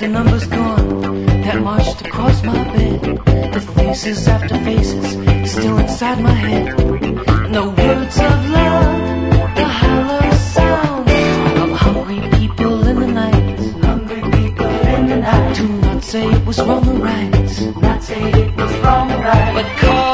the numbers gone that marched across my bed. The faces after faces still inside my head. No words of love, the hollow sound of hungry people in the night. Hungry people in the night. Do not say it was wrong or right. Not say it was wrong or right. But call